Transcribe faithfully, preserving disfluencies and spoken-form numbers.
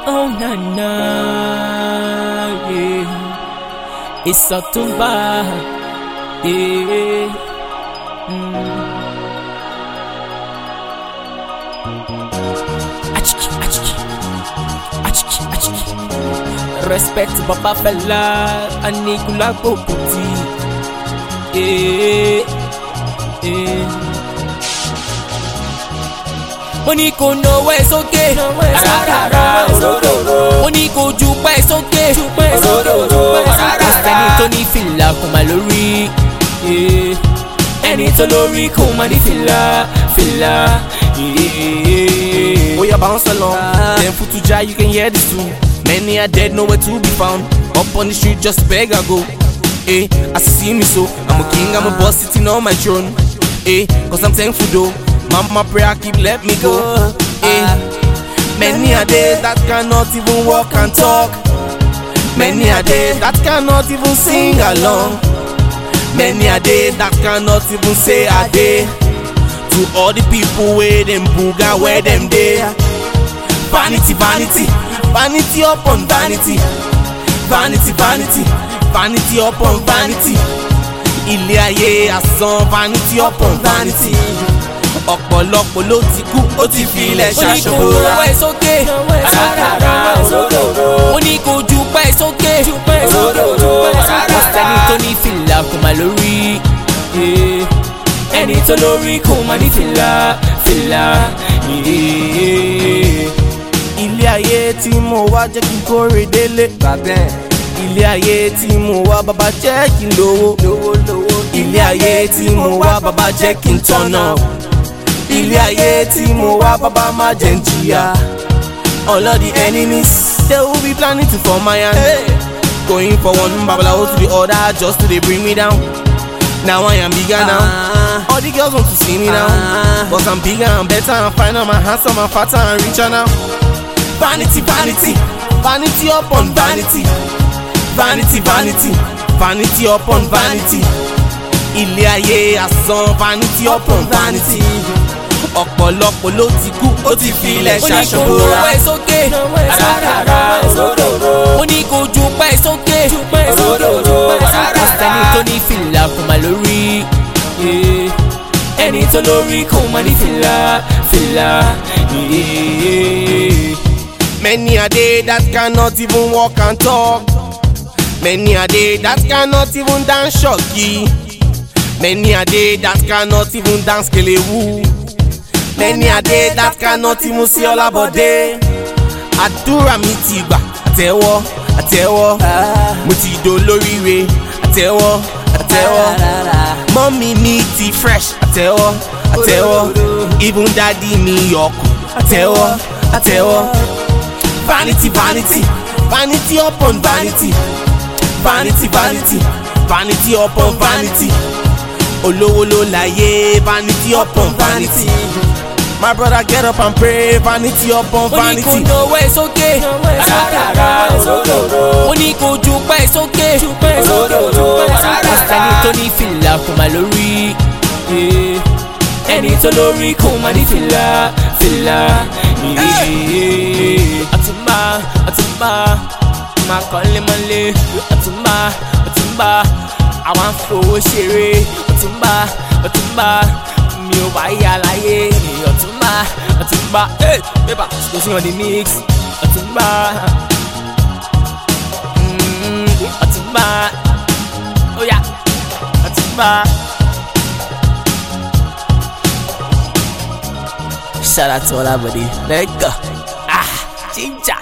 Oh na na, yeah. It's October, yeah. Mm. Achiki, achiki, achiki, achiki. Respect Baba Fela, Anikula Poputi, yeah, yeah. Money ko no way it's okay. Rarara, money ko jupa it's okay. Ẹni tó ní fìlà kò má lórí. Ẹni tó lórí kò má ní fìlà, fìlà. Oh, you bounce along. Then Futuja, you can hear this tune. Many are dead, nowhere to be found. Up on the street, just beg I go. Eh, I see me so. I'm a king, I'm a boss sitting on my throne. Eh, cause I'm thankful though. Mama prayer keep let me go. Eh, many are days that cannot even walk and talk. Many are days that cannot even sing along. Many are days that cannot even say a day. To all the people where them booga, where them there. Vanity, vanity, vanity upon vanity. Vanity, vanity, vanity upon vanity. Ilé ayé asán, vanity upon vanity. Ọ̀pọ̀lọpọ̀ ló ti kú, ó ti fi ilẹ̀ ṣaṣọ. Money kò no way it's okay. Rarara, money kò jupa it's okay. Ẹni tó ní fìlà kò má lórí. Ẹni tó lórí kò má ní fìlà, fìlà. Ilé ayé tí mo wá jẹ́ kí n kórè délé. Ilé ayé tí mo wá bàbá jẹ́ kí n lówó. Ilé ayé tí mo wá bàbá jẹ́ kí n tọ̀nà. Ilé ayé tí mo wá bàbá má jẹ́ n jìyà. All of the enemies, they will be planning to form my hand. Hey. Going for one babalawo to the other just to they bring me down. Now I am bigger now. Uh, All the girls want to see me now. Uh, but I'm bigger and better and finer, I'm handsome and fatter and richer now. Vanity, vanity, vanity upon vanity. Vanity, vanity, vanity upon vanity. Ilé ayé asán, vanity upon vanity. Ọ̀pọ̀lọpọ̀ ló ti kú, ó ti fi ilẹ̀ ṣaṣọ bora. Money kò no way it's okay. Rarara, money kò jupa it's okay. Ẹni tó ní fìlà kò má lórí. Ẹni tó lórí kò má ní fìlà, fìlà. Many are they that cannot even walk and talk. Many are they that cannot even dance shocky. Many are they that cannot even dance kelewu. Many are they that cannot even see ọlábọ̀dé. Àdúrà mi ti gbà, àtẹ́wọ́, àtẹ́wọ́. Mo ti dolóríire, àtẹ́wọ́, àtẹ́wọ́. Mọ́mí mi ti fresh, àtẹ́wọ́, àtẹ́wọ́. Even daddy mi yọkù, àtẹ́wọ́, àtẹ́wọ́. Vanity, vanity, vanity upon vanity. Vanity, vanity, vanity upon vanity. Olówó ló láyé, vanity upon vanity. My brother get up and pray, vanity upon vanity. Money kò no way it's okay. Rarara, money kò jupa it's okay. Ẹni tó ní fìlà kò má lórí. Ẹni tó lórí kò má ní fìlà, fìlà. Àtúmbà, àtúmbà, máa kọ́lé mọ́lé. Àtúmbà, àtúmbà, àwọn afowó ṣeré. Àtúmbà, àtúmbà, mi ò wá yà láyé. Àtúmbà, àtúmbà, hey, bébà, go sing on the mix. Àtúmbà, mm, àtúmbà, oh yeah, àtúmbà. Shout out to Olabode, let go. Ah, Jinja.